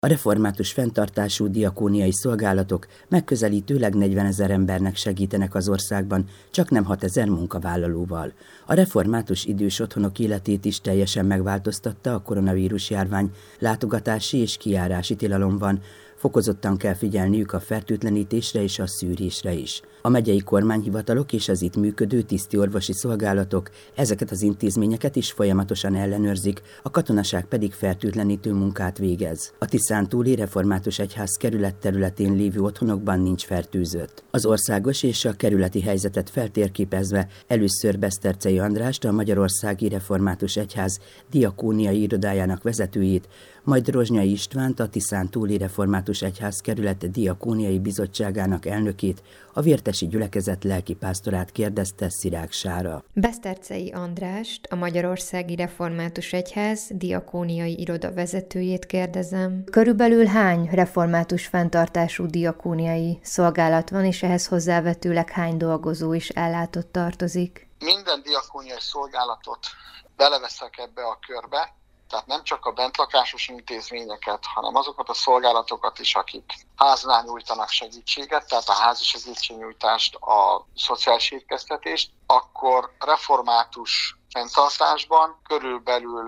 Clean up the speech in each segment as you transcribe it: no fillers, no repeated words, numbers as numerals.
A református fenntartású diakóniai szolgálatok megközelítőleg 40 000 embernek segítenek az országban, csak nem 6 000 munkavállalóval. A református idős otthonok életét is teljesen megváltoztatta a koronavírus járvány, látogatási és kijárási tilalom van, fokozottan kell figyelniük a fertőtlenítésre és a szűrésre is. A megyei kormányhivatalok és az itt működő tisztiorvosi szolgálatok ezeket az intézményeket is folyamatosan ellenőrzik, a katonaság pedig fertőtlenítő munkát végez. A Tiszántúli Református Egyház kerület területén lévő otthonokban nincs fertőzött. Az országos és a kerületi helyzetet feltérképezve először Beszterczei Andrást, a Magyarországi Református Egyház diakóniai irodájának vezetőjét, majd Rozsnyai Istvánt, a Tiszántúli Református Egyház kerület diakóniai bizottságának elnökét, a vértesi gyülekezet lelkipásztorát kérdezte Szirák Sára. Beszterczei Andrást, a Magyarországi Református Egyház diakóniai iroda vezetőjét kérdezem. Körülbelül hány református fenntartású diakóniai szolgálat van, és ehhez hozzávetőleg hány dolgozó is ellátott tartozik? Minden diakóniai szolgálatot beleveszek ebbe a körbe, tehát nem csak a bentlakásos intézményeket, hanem azokat a szolgálatokat is, akik háznál nyújtanak segítséget, tehát a házi segítségnyújtást, a szociális étkeztetést, akkor református fenntartásban körülbelül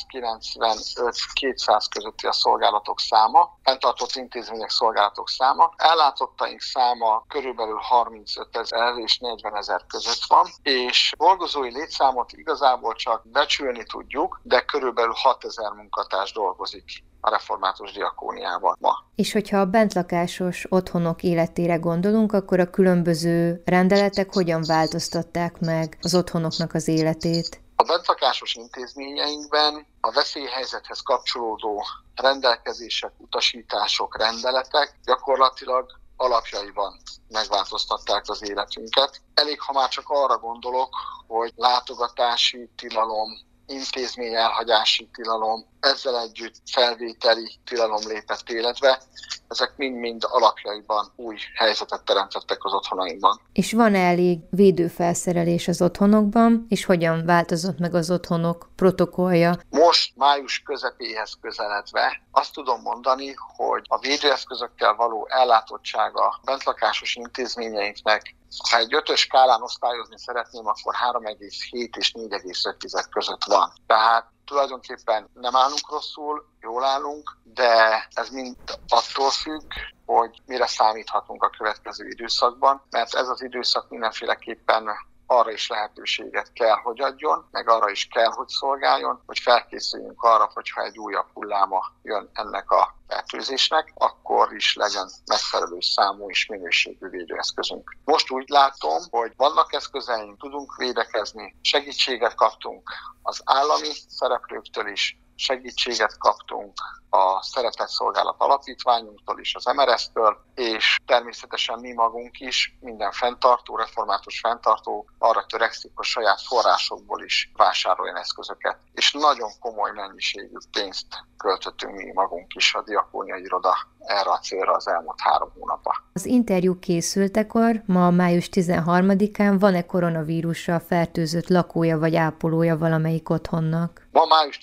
195-200 közötti a szolgálatok száma, fenntartott intézmények szolgálatok száma, ellátottaink száma körülbelül 35 000 és 40 000 között van, és dolgozói létszámot igazából csak becsülni tudjuk, de körülbelül 6 000 munkatárs dolgozik a református diakóniában ma. És hogyha a bentlakásos otthonok életére gondolunk, akkor a különböző rendeletek hogyan változtatták meg az otthonoknak az életét? A bentlakásos intézményeinkben a veszélyhelyzethez kapcsolódó rendelkezések, utasítások, rendeletek gyakorlatilag alapjaiban megváltoztatták az életünket. Elég, ha már csak arra gondolok, hogy látogatási tilalom, intézmény elhagyási tilalom, ezzel együtt felvételi tilalom lépett életbe. Ezek mind-mind alapjaiban új helyzetet teremtettek az otthonainkban. És van elég védőfelszerelés az otthonokban, és hogyan változott meg az otthonok protokollja? Most május közepéhez közeledve azt tudom mondani, hogy a védőeszközökkel való ellátottsága a bentlakásos intézményeinknek, ha egy 5-ös skálán osztályozni szeretném, akkor 3,7 és 4,5 között van. Tehát tulajdonképpen nem állunk rosszul, jól állunk, de ez mind attól függ, hogy mire számíthatunk a következő időszakban, mert ez az időszak mindenféleképpen arra is lehetőséget kell, hogy adjon, meg arra is kell, hogy szolgáljon, hogy felkészüljünk arra, hogyha egy újabb hulláma jön ennek a fertőzésnek, akkor is legyen megfelelő számú és minőségű védőeszközünk. Most úgy látom, hogy vannak eszközeink, tudunk védekezni, segítséget kaptunk az állami szereplőktől is, segítséget kaptunk a Szeretett Szolgálat Alapítványunktól is, az MRS-től, és természetesen mi magunk is, minden fenntartó, református fenntartó arra törekszik, hogy saját forrásokból is vásároljon eszközöket. És nagyon komoly mennyiségű pénzt költöttünk mi magunk is a diakóniai iroda erre a célra az elmúlt 3 hónapban. Az interjú készültekor, ma május 13-án van-e koronavírussal fertőzött lakója vagy ápolója valamelyik otthonnak? Ma május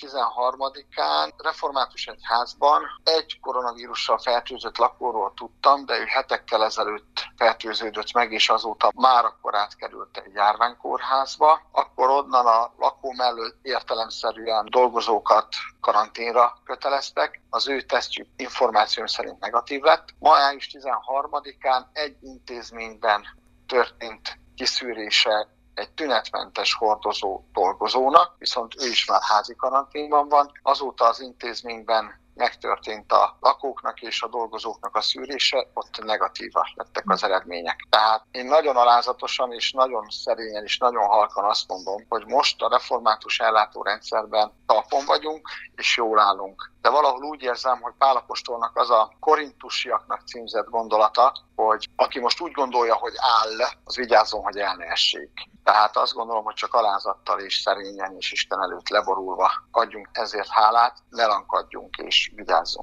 13-án református egyházban egy koronavírussal fertőzött lakóról tudtam, de ő hetekkel ezelőtt fertőződött meg, és azóta már akkor átkerült egy járványkórházba. Akkor onnan a lakó mellett értelemszerűen dolgozókat karanténra köteleztek. Az ő tesztjük információm szerint negatív lett. Május 13-án egy intézményben történt kiszűrése egy tünetmentes hordozó dolgozónak, viszont ő is már házi karanténban van. Azóta az intézményben megtörtént a lakóknak és a dolgozóknak a szűrése, ott negatívak lettek az eredmények. Tehát én nagyon alázatosan és nagyon szerényen és nagyon halkan azt mondom, hogy most a református ellátórendszerben talpon vagyunk és jól állunk. De valahol úgy érzem, hogy Pál apostolnak az a korintusiaknak címzett gondolata, hogy aki most úgy gondolja, hogy áll, az vigyázzon, hogy el ne essék. Tehát azt gondolom, hogy csak alázattal és szerényen és Isten előtt leborulva adjunk ezért hálát, ne lankadjunk és vigyázzunk.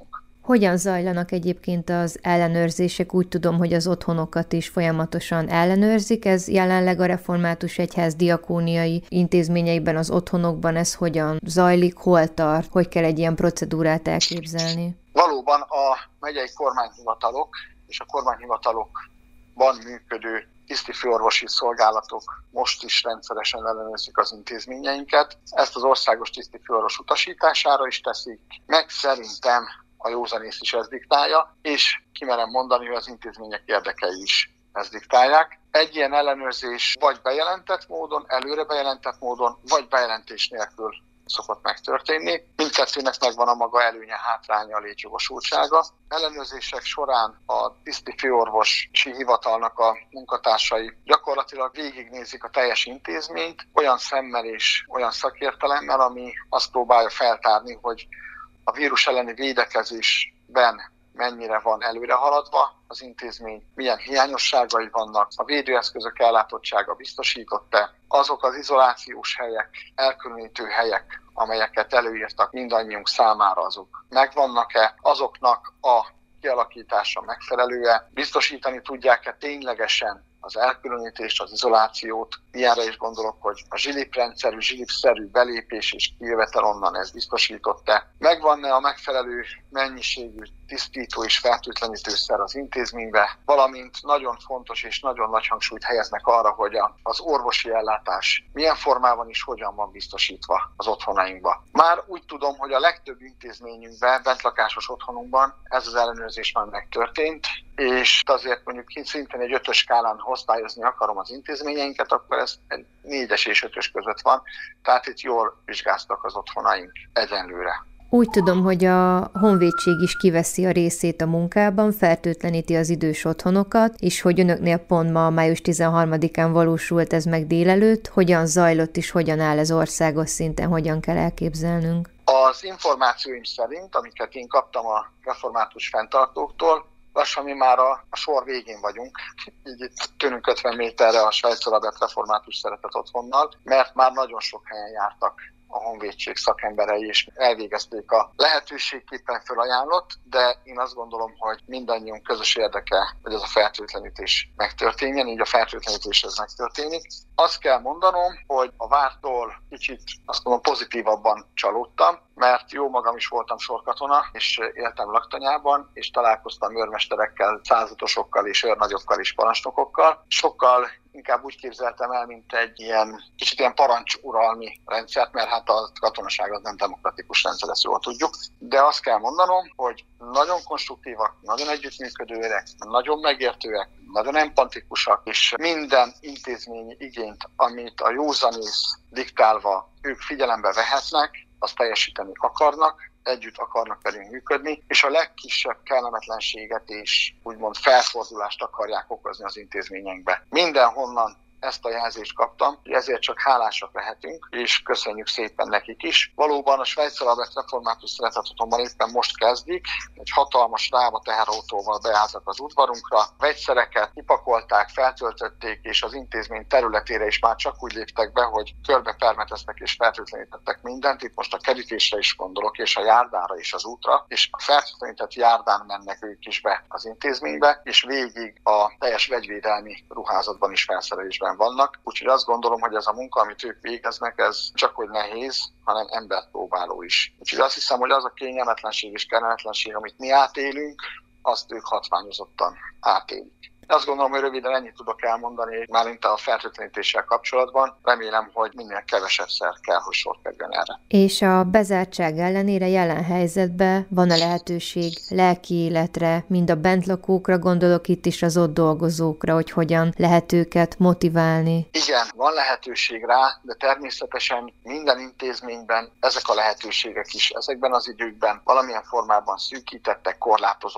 Hogyan zajlanak egyébként az ellenőrzések? Úgy tudom, hogy az otthonokat is folyamatosan ellenőrzik. Ez jelenleg a Református Egyház diakóniai intézményeiben, az otthonokban ez hogyan zajlik, hol tart, hogy kell egy ilyen procedúrát elképzelni? Valóban a megyei kormányhivatalok és a kormányhivatalokban működő tisztifőorvosi szolgálatok most is rendszeresen ellenőrzik az intézményeinket. Ezt az országos tisztifőorvos utasítására is teszik, meg szerintem a józanész is ezt diktálja, és kimerem mondani, hogy az intézmények érdekei is ezt diktálják. Egy ilyen ellenőrzés vagy bejelentett módon, előre bejelentett módon, vagy bejelentés nélkül szokott megtörténni. Mindkettőnek megvan a maga előnye, hátránya, a létjogosultsága. Ellenőrzések során a tisztifőorvosi hivatalnak a munkatársai gyakorlatilag végignézik a teljes intézményt, olyan szemmel és olyan szakértelemmel, ami azt próbálja feltárni, hogy a vírus elleni védekezésben mennyire van előrehaladva az intézmény, milyen hiányosságai vannak, a védőeszközök ellátottsága biztosított-e, azok az izolációs helyek, elkülönítő helyek, amelyeket előírtak mindannyiunk számára, azok megvannak-e, azoknak a kialakítása megfelelő-e, biztosítani tudják-e ténylegesen az elkülönítést, az izolációt. Ilyenre is gondolok, hogy a zsiliprendszerű, zsilipszerű belépés és kijövetel onnan ez biztosított-e. Megvan-e a megfelelő mennyiségű tisztító és fertőtlenítőszer az intézménybe, valamint nagyon fontos és nagyon nagy hangsúlyt helyeznek arra, hogy az orvosi ellátás milyen formában és hogyan van biztosítva az otthonainkba. Már úgy tudom, hogy a legtöbb intézményünkben, bentlakásos otthonunkban ez az ellenőrzés már megtörtént, és azért mondjuk szintén egy 5-ös skálán osztályozni akarom az intézményeinket, akkor ez egy 4-es és 5-ös között van, tehát itt jól vizsgáztak az otthonaink egyenlőre. Úgy tudom, hogy a honvédség is kiveszi a részét a munkában, fertőtleníti az idős otthonokat, és hogy önöknél pont ma, május 13-án valósult ez meg délelőtt, hogyan zajlott és hogyan áll ez országos szinten, hogyan kell elképzelnünk? Az információim szerint, amiket én kaptam a református fenntartóktól, lassan mi már a sor végén vagyunk, így itt tőlünk 50 méterre a Svájc-Alabert református szeretett otthonnal, mert már nagyon sok helyen jártak a honvédség szakemberei, és elvégezték a lehetőségképpen felajánlott, de én azt gondolom, hogy mindannyiunk közös érdeke, hogy ez a fertőtlenítés megtörténjen, így a fertőtlenítés ez megtörténik. Azt kell mondanom, hogy a vártól kicsit azt mondom pozitívabban csalódtam, mert jó magam is voltam sorkatona, és éltem laktanyában, és találkoztam őrmesterekkel, százatosokkal és őrnagyokkal és parancsnokokkal. Sokkal inkább úgy képzeltem el, mint egy kicsit ilyen parancsuralmi rendszert, mert hát a katonaság az nem demokratikus rendszer, ezt jól tudjuk. De azt kell mondanom, hogy nagyon konstruktívak, nagyon együttműködőek, nagyon megértőek, nagyon empatikusak, és minden intézményi igényt, amit a józanész diktálva ők figyelembe vehetnek, azt teljesíteni akarnak, együtt akarnak velünk működni, és a legkisebb kellemetlenséget és úgymond felfordulást akarják okozni az intézményeinkbe. Mindenhonnan ezt a jelzést kaptam, ezért csak hálásak lehetünk, és köszönjük szépen nekik is. Valóban a Svájc-Alabert református szeretett otthonban éppen most kezdik, egy hatalmas ráva teherautóval beálltak az udvarunkra, vegyszereket kipakolták, feltöltötték, és az intézmény területére is már csak úgy léptek be, hogy körbe permeteztek és fertőtlenítettek mindent. Itt most a kerítésre is gondolok, és a járdára és az útra, és a fertőtlenített járdán mennek ők is be az intézménybe, és végig a teljes vegyvédelmi ruházatban is felszerelésben vannak. Úgyhogy azt gondolom, hogy ez a munka, amit ők végeznek, ez csak hogy nehéz, hanem emberpróbáló is. Úgyhogy azt hiszem, hogy az a kényelmetlenség és kellemetlenség, amit mi átélünk, azt ők hatványozottan átélik. Azt gondolom, hogy röviden ennyit tudok elmondani, mármint a fertőtlenítéssel kapcsolatban. Remélem, hogy minél kevesebbszer kell, hogy sor kerüljön erre. És a bezártság ellenére jelen helyzetben van-e lehetőség lelki életre, mind a bentlakókra, gondolok itt is az ott dolgozókra, hogy hogyan lehet őket motiválni? Igen, van lehetőség rá, de természetesen minden intézményben ezek a lehetőségek is ezekben az időkben valamilyen formában szűkítettek, korlátozottak.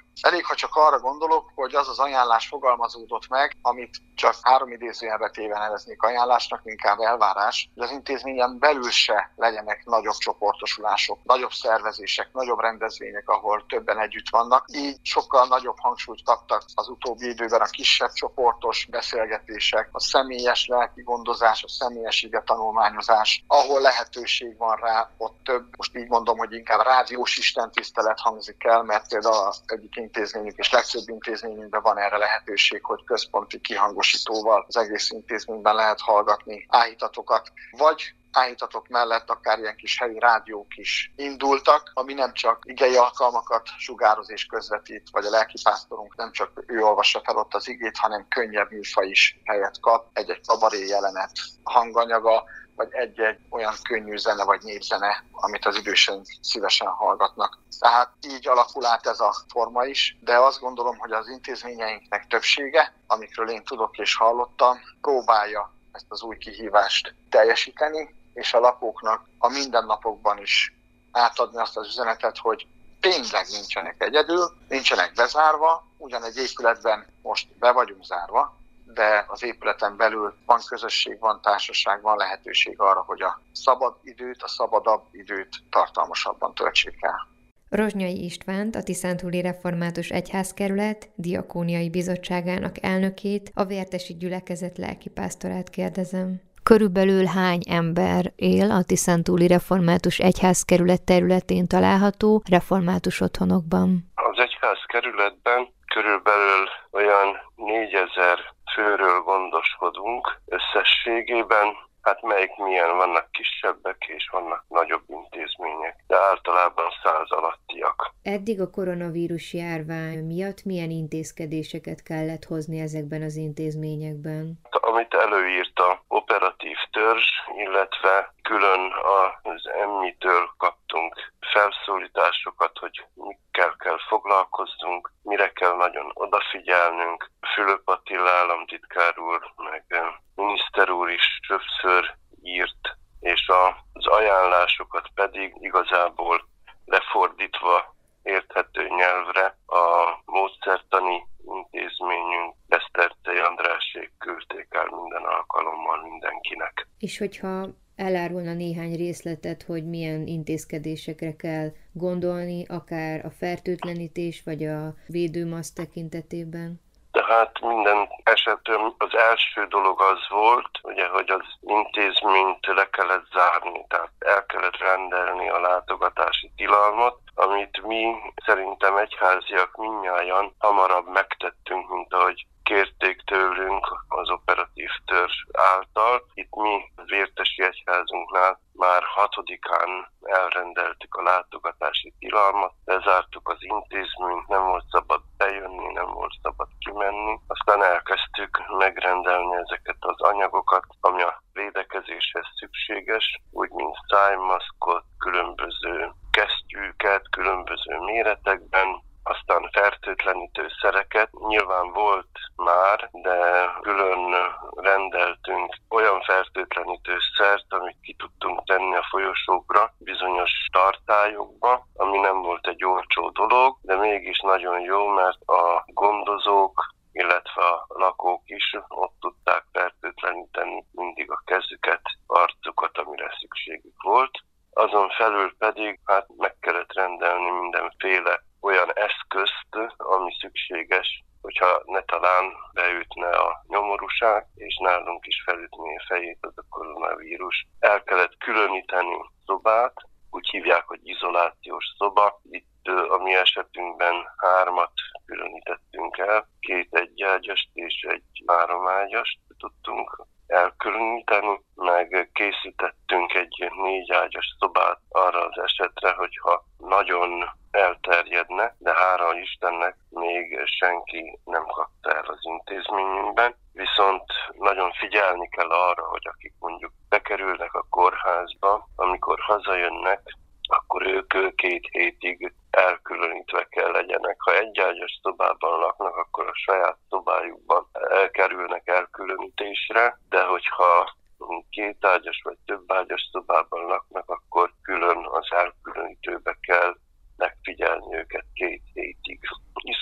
Elég, ha csak arra gondolok, hogy az az ajánlás fogalmazódott meg, amit csak 3 idézőjelbe téve neveznék ajánlásnak, inkább elvárás, hogy az intézményen belül se legyenek nagyobb csoportosulások, nagyobb szervezések, nagyobb rendezvények, ahol többen együtt vannak. Így sokkal nagyobb hangsúlyt kaptak az utóbbi időben a kisebb csoportos beszélgetések, a személyes lelki gondozás, a személyes igetanulmányozás, ahol lehetőség van rá, ott több, most így mondom, hogy inkább rádiós istentisztelet hangzik el, mert például egyik intézményünk és legtöbb intézményünkben van erre lehetőség, hogy központi kihangosítóval az egész intézményben lehet hallgatni áhítatokat, vagy áhítatok mellett akár ilyen kis helyi rádiók is indultak, ami nem csak igei alkalmakat sugároz és közvetít, vagy a lelkipásztorunk nem csak ő olvassa fel ott az igét, hanem könnyebb műfaj is helyet kap, egy-egy kabaré jelenet hanganyaga, vagy egy-egy olyan könnyű zene vagy népzene, amit az időseink szívesen hallgatnak. Tehát így alakul át ez a forma is, de azt gondolom, hogy az intézményeinknek többsége, amikről én tudok és hallottam, próbálja ezt az új kihívást teljesíteni, és a lakóknak a mindennapokban is átadni azt az üzenetet, hogy tényleg nincsenek egyedül, nincsenek bezárva, ugyan egy épületben most be vagyunk zárva, de az épületen belül van közösség, van társaság, van lehetőség arra, hogy a szabad időt, a szabadabb időt tartalmasabban töltsék el. Rozsnyai Istvánt, a Tiszántúli Református Egyházkerület Diakóniai Bizottságának elnökét, a Vértesi Gyülekezet lelkipásztorát kérdezem. Körülbelül hány ember él a Tiszántúli Református Egyházkerület területén található református otthonokban? Az egyházkerületben körülbelül olyan 4000 főről gondoskodunk összességében. Hát melyik milyen, vannak kisebbek és vannak nagyobb intézmények, de általában 100 alattiak. Eddig a koronavírus járvány miatt milyen intézkedéseket kellett hozni ezekben az intézményekben? Amit előírt a operatív törzs, illetve külön az EMMI-től kaptunk felszólításokat, hogy mikkel kell foglalkozzunk, mire kell nagyon odafigyelnünk. Fülöp Attila államtitkár úr, meg miniszter úr is többször írt, és az ajánlásokat pedig igazából lefordítva érthető nyelvre a módszertani intézményünk Eszterczei Andrásék küldték el minden alkalommal mindenkinek. És hogyha elárulna néhány részletet, hogy milyen intézkedésekre kell gondolni, akár a fertőtlenítés vagy a védőmaszk tekintetében? Tehát minden esetben az első dolog az volt, ugye, hogy az intézményt le kellett zárni, tehát el kellett rendelni a látogatási tilalmat, amit mi szerintem egyháziak mindnyájan hamarabb megtettünk, mint ahogy kérték tőlünk az operatív törzs által. Itt mi a Vértesi Egyházunknál már 6-án elrendeltük a látogatási tilalmat, lezártuk az intézményt, nem volt szabad bejönni, nem volt szabad kimenni. Aztán elkezdtük megrendelni ezeket az anyagokat, ami a védekezéshez szükséges, úgy mint szájmaszkot, különböző kesztyűket, különböző méretekben, aztán fertőtlenítőszereket. Nyilván volt már, de külön rendeltünk olyan fertőtlenítőszert, amit ki tudtunk tenni a folyosókra, bizonyos tartályokba, ami nem volt egy olcsó dolog, de mégis nagyon jó, mert a gondozók, illetve a lakók is ott tudták fertőtleníteni mindig a kezüket, arcukat, amire szükségük volt. Azon felül pedig meg kellett rendelni mindenféle olyan eszközt, ami szükséges, hogyha ne talán beütne a nyomorúság, és nálunk is felütné a fejét az a koronavírus. El kellett különíteni szobát, úgy hívják, hogy izolációs szoba. Itt a mi esetünkben 3 különítettünk el, 2 egyágyast és 1 3-ágyast tudtunk elkülöníteni, meg készítettünk egy 4 ágyas szobát arra az esetre, hogyha nagyon elterjedne, de hála Istennek még senki nem kapta el az intézményünkben. Viszont nagyon figyelni kell arra, hogy akik mondjuk bekerülnek a kórházba, amikor hazajönnek, akkor ők 2 hétig elkülönítve kell legyenek. Ha egyágyas szobában laknak, akkor a saját szobájukban kerülnek elkülönítésre, de hogyha 2 ágyas vagy több ágyas szobában laknak, akkor külön az elkülönítőbe kell megfigyelni őket 2 hétig.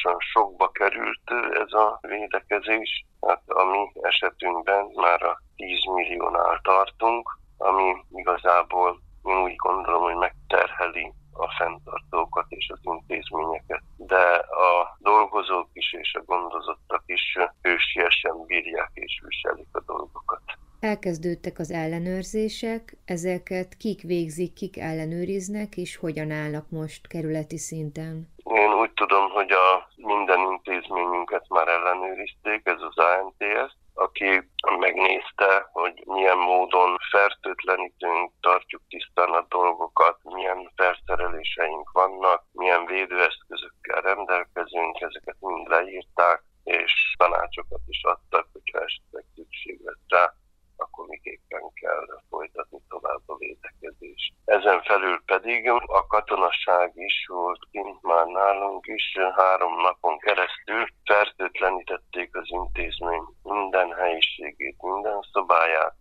iszonyatosan sokba került ez a védekezés. Hát a mi esetünkben már a 10 milliónál tartunk, ami igazából én úgy gondolom, hogy megterheli a fenntartókat és az intézményeket, de a dolgozók is és a gondozottak is hősiesen bírják és viselik a dolgokat. Elkezdődtek az ellenőrzések, ezeket kik végzik, kik ellenőriznek, és hogyan állnak most kerületi szinten? Én úgy tudom, hogy a minden intézményünket már ellenőrizték, ez az ANTS, aki megnézte, hogy milyen módon fertőtlenítünk, tartjuk tisztán a dolgokat, milyen felszereléseink vannak, milyen védőeszközökkel rendelkezünk, ezeket mind leírták, és tanácsokat is adtak, hogyha esetleg szükség lesz rá, akkor miképpen kell folytatni tovább a védekezést. Ezen felül pedig a katonaság is volt kint már nálunk is, 3 napon keresztül fertőtlenítették az intézmény minden helyiségét, minden szobáját,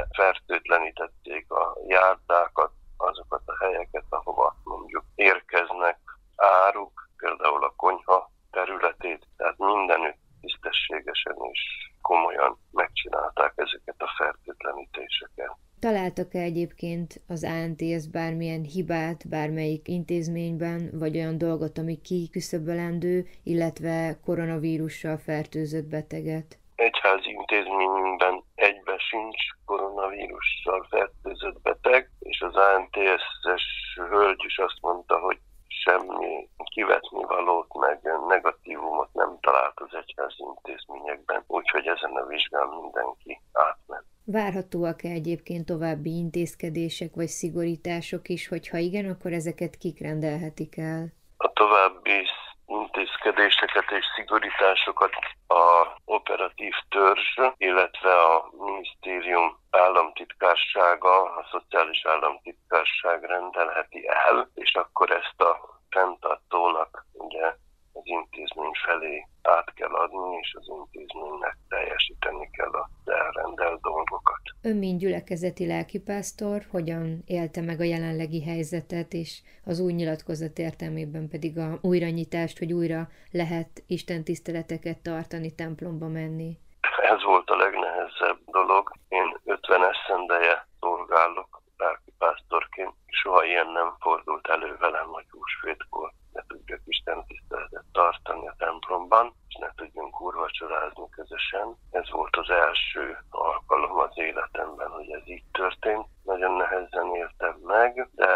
lefertőtlenítették a járdákat, azokat a helyeket, ahova mondjuk érkeznek áruk, például a konyha területét, tehát mindenütt tisztességesen és komolyan megcsinálták ezeket a fertőtlenítéseket. Találtak-e egyébként az ANTS bármilyen hibát bármelyik intézményben, vagy olyan dolgot, ami kiküszöbölendő, illetve koronavírussal fertőzött beteget? Egyházi intézményünkben egyben sincs koronavírussal fertőzött beteg, és az ANTS-es hölgy is azt mondta, hogy semmi kivetnivalót, meg negatívumot nem talált az egyházi intézményekben, úgyhogy ezen a vizsgán mindenki átment. Várhatóak-e egyébként további intézkedések vagy szigorítások is, hogyha igen, akkor ezeket kik rendelhetik el? A további intézkedéseket és szigorításokat a operatív törzs, illetve a minisztérium államtitkársága, a szociális államtitkárság rendelheti el, és akkor ezt a fenntartónak ugye az intézmény felé át kell adni, és az intézménynek teljesíteni kell az elrendelt dolgokat. Ön, mint gyülekezeti lelkipásztor, hogyan élte meg a jelenlegi helyzetet, és az új nyilatkozat értelmében pedig a újranyitást, hogy újra lehet istentiszteleteket tartani, templomba menni? Ez volt a legnehezebb dolog. Én 50 esztendeje szolgálok lelkipásztorként. Soha ilyen nem fordult elő velem, hogy húsvétkor ne tudjak istentiszteletet tartani a templomban, és ne tudjunk úrvacsorázni közösen. Ez volt az első alkalom az életemben, hogy ez így történt. Nagyon nehezen éltem meg, de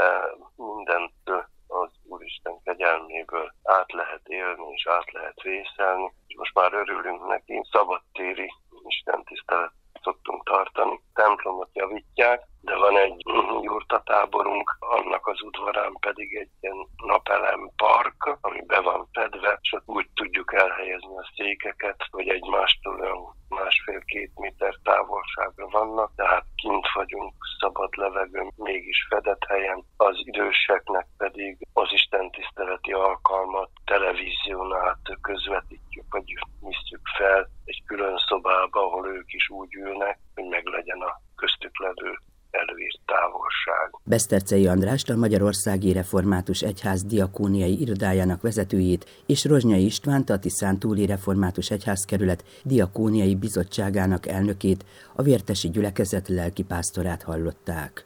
mindent az Úristen kegyelméből át lehet élni és át lehet vészelni. És most már örülünk neki, szabadtéri istentisztelet szoktunk tartani. Templomot javítják, de van egy jurtatáborunk, annak az udvarán pedig egy ilyen napelem park, ami be van fedve, és ott úgy tudjuk elhelyezni a székeket, hogy egymástól olyan 1,5-2 méter távolságra vannak, tehát kint vagyunk, szabad levegőn, mégis fedett helyen. Az időseknek pedig az istentiszteleti alkalmat televízión át közvetítjük, vagy visszük fel egy külön szobába, ahol ők is úgy ülnek, hogy meglegyen a köztük levő előírt távolság. Beszterczei Andrást, a Magyarországi Református Egyház diakóniai irodájának vezetőjét és Rozsnyai Istvánt, a Tiszántúli Református Egyházkerület diakóniai bizottságának elnökét, a Vértesi gyülekezet lelkipásztorát hallották.